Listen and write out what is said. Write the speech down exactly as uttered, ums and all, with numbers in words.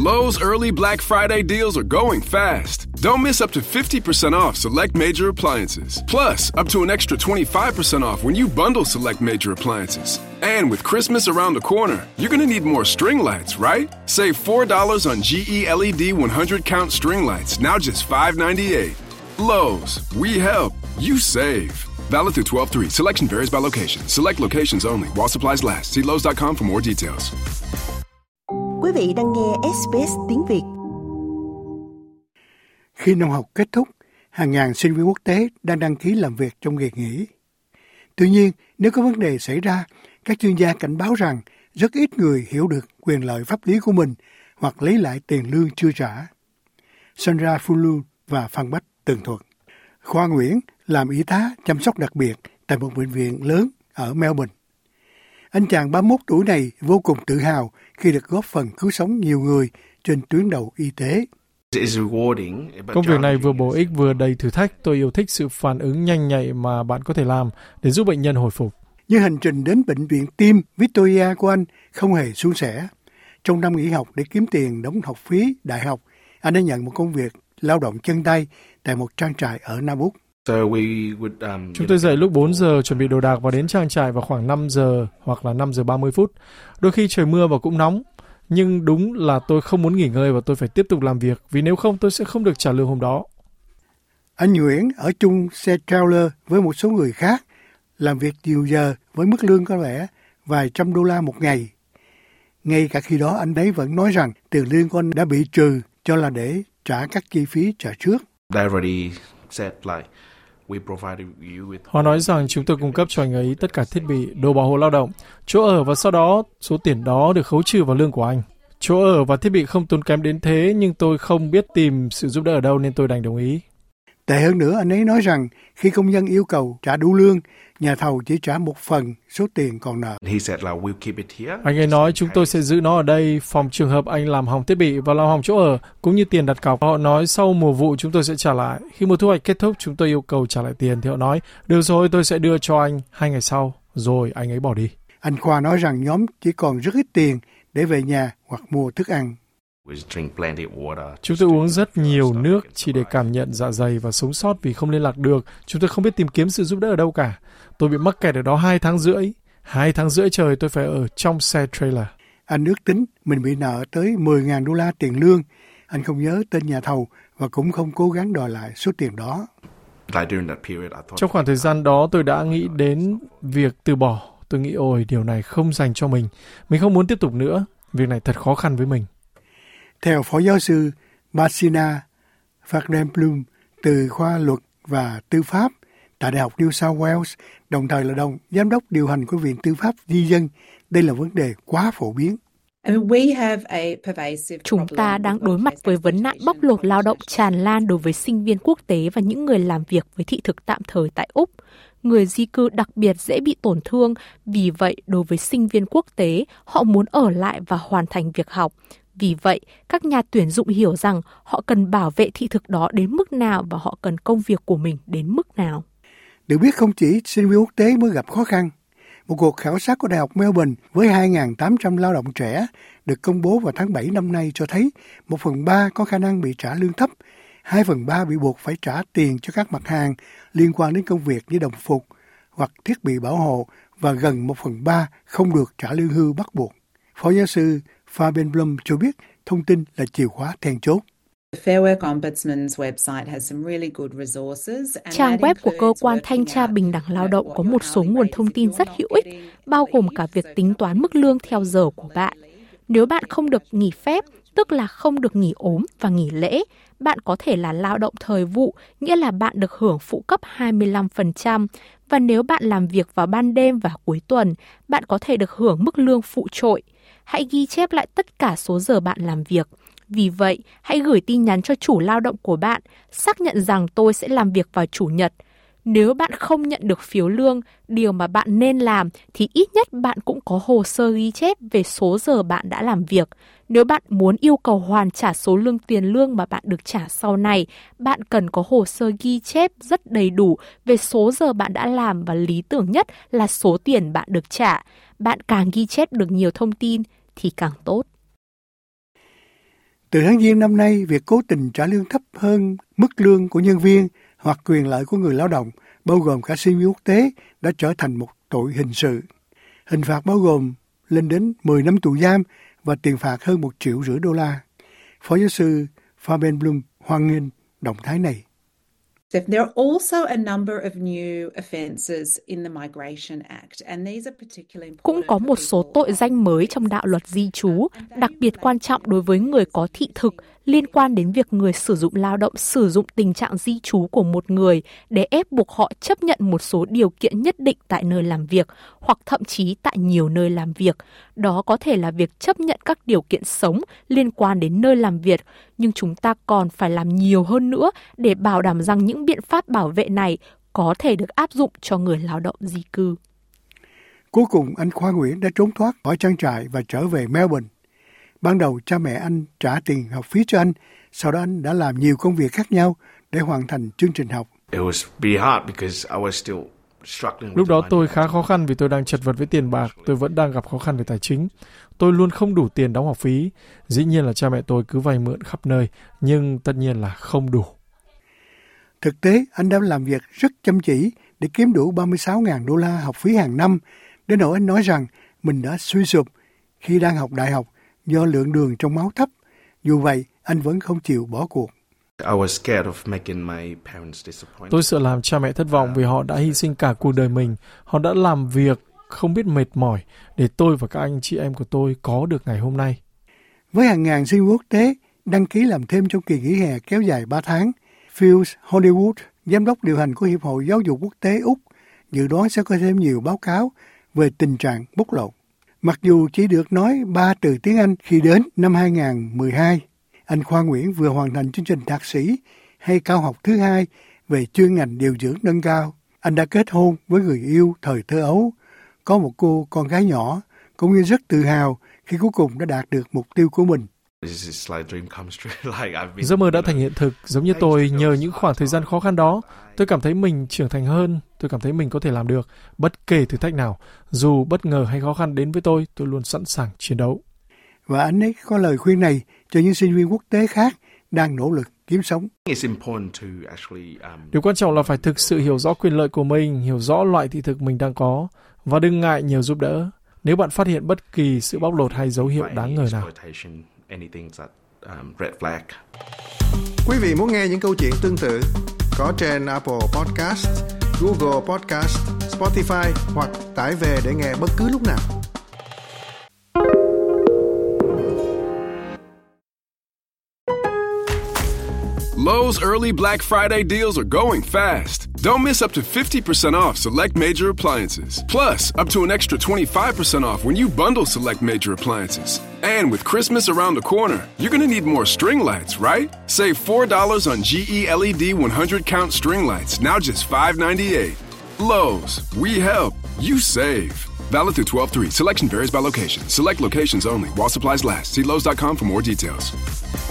Lowe's early Black Friday deals are going fast. Don't miss up to fifty percent off select major appliances. Plus, up to an extra twenty-five percent off when you bundle select major appliances. And with Christmas around the corner, you're going to need more string lights, right? Save four dollars on G E L E D one hundred count string lights, now just five ninety-eight. Lowe's, we help, you save. Valid through twelve three. Selection varies by location. Select locations only. While supplies last. See Lowe's dot com for more details. Quý vị đang nghe ét bê ét tiếng Việt. Khi năm học kết thúc, hàng ngàn sinh viên quốc tế đang đăng ký làm việc trong kỳ nghỉ. Tuy nhiên, nếu có vấn đề xảy ra, các chuyên gia cảnh báo rằng rất ít người hiểu được quyền lợi pháp lý của mình hoặc lấy lại tiền lương chưa trả. Sandra Fulu và Phan Bách tường thuật. Khoa Nguyễn làm y tá chăm sóc đặc biệt tại một bệnh viện lớn ở Melbourne. Anh chàng ba mươi mốt tuổi này vô cùng tự hào khi được góp phần cứu sống nhiều người trên tuyến đầu y tế. Công việc này vừa bổ ích vừa đầy thử thách. Tôi yêu thích sự phản ứng nhanh nhạy mà bạn có thể làm để giúp bệnh nhân hồi phục. Nhưng hành trình đến bệnh viện tim Victoria của anh không hề suôn sẻ. Trong năm nghỉ học để kiếm tiền đóng học phí đại học, anh đã nhận một công việc lao động chân tay tại một trang trại ở Nam Úc. Chúng tôi dậy lúc bốn giờ chuẩn bị đồ đạc và đến trang trại vào khoảng năm giờ hoặc là năm giờ ba mươi phút. Đôi khi trời mưa và cũng nóng. Nhưng đúng là tôi không muốn nghỉ ngơi và tôi phải tiếp tục làm việc vì nếu không tôi sẽ không được trả lương hôm đó. Anh Nguyễn ở chung xe trailer với một số người khác, làm việc nhiều giờ với mức lương có lẽ vài trăm đô la một ngày. Ngay cả khi đó anh ấy vẫn nói rằng tiền lương của anh đã bị trừ cho là để trả các chi phí trả trước. Họ nói rằng chúng tôi cung cấp cho anh ấy tất cả thiết bị, đồ bảo hộ lao động, chỗ ở và sau đó số tiền đó được khấu trừ vào lương của anh. Chỗ ở và thiết bị không tốn kém đến thế nhưng tôi không biết tìm sự giúp đỡ ở đâu nên tôi đành đồng ý. Tệ hơn nữa, anh ấy nói rằng khi công nhân yêu cầu trả đủ lương, nhà thầu chỉ trả một phần số tiền còn nợ. Anh ấy nói chúng tôi sẽ giữ nó ở đây, phòng trường hợp anh làm hỏng thiết bị và làm hỏng chỗ ở, cũng như tiền đặt cọc. Họ nói sau mùa vụ chúng tôi sẽ trả lại. Khi mùa thu hoạch kết thúc chúng tôi yêu cầu trả lại tiền thì họ nói được rồi tôi sẽ đưa cho anh hai ngày sau. Rồi anh ấy bỏ đi. Anh Khoa nói rằng nhóm chỉ còn rất ít tiền để về nhà hoặc mua thức ăn. Chúng tôi uống rất nhiều nước chỉ để cảm nhận dạ dày và sống sót vì không liên lạc được. Chúng tôi không biết tìm kiếm sự giúp đỡ ở đâu cả. Tôi bị mắc kẹt ở đó hai tháng rưỡi. Hai tháng rưỡi trời tôi phải ở trong xe trailer. Anh ước tính mình bị nợ tới mười nghìn đô la tiền lương. Anh không nhớ tên nhà thầu và cũng không cố gắng đòi lại số tiền đó. Trong khoảng thời gian đó tôi đã nghĩ đến việc từ bỏ. Tôi nghĩ ôi điều này không dành cho mình. Mình không muốn tiếp tục nữa. Việc này thật khó khăn với mình. Theo Phó Giáo sư Marcina Fardenblum từ khoa luật và tư pháp tại Đại học New South Wales, đồng thời là đồng giám đốc điều hành của Viện Tư pháp Di dân, đây là vấn đề quá phổ biến. Chúng ta đang đối mặt với vấn nạn bóc lột lao động tràn lan đối với sinh viên quốc tế và những người làm việc với thị thực tạm thời tại Úc. Người di cư đặc biệt dễ bị tổn thương, vì vậy đối với sinh viên quốc tế, họ muốn ở lại và hoàn thành việc học. Vì vậy, các nhà tuyển dụng hiểu rằng họ cần bảo vệ thị thực đó đến mức nào và họ cần công việc của mình đến mức nào. Được biết không chỉ sinh viên quốc tế mới gặp khó khăn. Một cuộc khảo sát của Đại học Melbourne với hai nghìn tám trăm lao động trẻ được công bố vào tháng bảy năm nay cho thấy một phần ba có khả năng bị trả lương thấp, hai phần ba bị buộc phải trả tiền cho các mặt hàng liên quan đến công việc như đồng phục hoặc thiết bị bảo hộ và gần một phần ba không được trả lương hưu bắt buộc. Phó giáo sư Fardenblum cho biết thông tin là chìa khóa then chốt. Trang web của cơ quan thanh tra bình đẳng lao động có một số nguồn thông tin rất hữu ích, bao gồm cả việc tính toán mức lương theo giờ của bạn. Nếu bạn không được nghỉ phép, tức là không được nghỉ ốm và nghỉ lễ, bạn có thể là lao động thời vụ, nghĩa là bạn được hưởng phụ cấp hai mươi lăm phần trăm. Và nếu bạn làm việc vào ban đêm và cuối tuần, bạn có thể được hưởng mức lương phụ trội. Hãy ghi chép lại tất cả số giờ bạn làm việc. Vì vậy, hãy gửi tin nhắn cho chủ lao động của bạn, xác nhận rằng tôi sẽ làm việc vào Chủ nhật. Nếu bạn không nhận được phiếu lương, điều mà bạn nên làm thì ít nhất bạn cũng có hồ sơ ghi chép về số giờ bạn đã làm việc. Nếu bạn muốn yêu cầu hoàn trả số lương tiền lương mà bạn được trả sau này, bạn cần có hồ sơ ghi chép rất đầy đủ về số giờ bạn đã làm và lý tưởng nhất là số tiền bạn được trả. Bạn càng ghi chép được nhiều thông tin thì càng tốt. Từ tháng Giêng năm nay, việc cố tình trả lương thấp hơn mức lương của nhân viên hoặc quyền lợi của người lao động, bao gồm cả sinh viên quốc tế, đã trở thành một tội hình sự. Hình phạt bao gồm lên đến mười năm tù giam và tiền phạt hơn một triệu rưỡi đô la. Phó giáo sư Fabian Blum hoan nghênh động thái này. There are also a number of new offences in the Migration Act, and these are particularly important. Cũng có một số tội danh mới trong đạo luật di trú, đặc biệt quan trọng đối với người có thị thực, liên quan đến việc người sử dụng lao động sử dụng tình trạng di trú của một người để ép buộc họ chấp nhận một số điều kiện nhất định tại nơi làm việc, hoặc thậm chí tại nhiều nơi làm việc. Đó có thể là việc chấp nhận các điều kiện sống liên quan đến nơi làm việc, nhưng chúng ta còn phải làm nhiều hơn nữa để bảo đảm rằng những biện pháp bảo vệ này có thể được áp dụng cho người lao động di cư. Cuối cùng, anh Khoa Nguyễn đã trốn thoát khỏi trang trại và trở về Melbourne. Ban đầu cha mẹ anh trả tiền học phí cho anh, sau đó anh đã làm nhiều công việc khác nhau để hoàn thành chương trình học. Lúc đó tôi khá khó khăn vì tôi đang chật vật với tiền bạc, tôi vẫn đang gặp khó khăn về tài chính. Tôi luôn không đủ tiền đóng học phí. Dĩ nhiên là cha mẹ tôi cứ vay mượn khắp nơi, nhưng tất nhiên là không đủ. Thực tế, anh đã làm việc rất chăm chỉ để kiếm đủ ba mươi sáu nghìn đô la học phí hàng năm, đến nỗi anh nói rằng mình đã suy sụp khi đang học đại học do lượng đường trong máu thấp. Dù vậy, anh vẫn không chịu bỏ cuộc. Tôi sợ làm cha mẹ thất vọng vì họ đã hy sinh cả cuộc đời mình. Họ đã làm việc không biết mệt mỏi để tôi và các anh chị em của tôi có được ngày hôm nay. Với hàng ngàn sinh viên quốc tế đăng ký làm thêm trong kỳ nghỉ hè kéo dài ba tháng, Phil Hollywood, giám đốc điều hành của Hiệp hội Giáo dục Quốc tế Úc, dự đoán sẽ có thêm nhiều báo cáo về tình trạng bóc lột. Mặc dù chỉ được nói ba từ tiếng Anh khi đến năm hai không một hai, anh Khoa Nguyễn vừa hoàn thành chương trình thạc sĩ hay cao học thứ hai về chuyên ngành điều dưỡng nâng cao. Anh đã kết hôn với người yêu thời thơ ấu, có một cô con gái nhỏ, cũng như rất tự hào khi cuối cùng đã đạt được mục tiêu của mình. Giấc mơ đã thành hiện thực, giống như tôi, nhờ những khoảng thời gian khó khăn đó, tôi cảm thấy mình trưởng thành hơn, tôi cảm thấy mình có thể làm được, bất kể thử thách nào, dù bất ngờ hay khó khăn đến với tôi, tôi luôn sẵn sàng chiến đấu. Và anh ấy có lời khuyên này cho những sinh viên quốc tế khác đang nỗ lực kiếm sống. Điều quan trọng là phải thực sự hiểu rõ quyền lợi của mình, hiểu rõ loại thị thực mình đang có, và đừng ngại nhờ giúp đỡ, nếu bạn phát hiện bất kỳ sự bóc lột hay dấu hiệu đáng ngờ nào. Quý vị muốn nghe những câu chuyện tương tự có trên Apple Podcast, Google Podcast, Spotify hoặc tải về để nghe bất cứ lúc nào. Lowe's early Black Friday deals are going fast. Don't miss up to fifty percent off select major appliances. Plus, up to an extra twenty-five percent off when you bundle select major appliances. And with Christmas around the corner, you're going to need more string lights, right? Save four dollars on G E L E D one hundred count string lights, now just five ninety-eight. Lowe's, we help, you save. Valid through twelve three. Selection varies by location. Select locations only while supplies last. See Lowe's dot com for more details.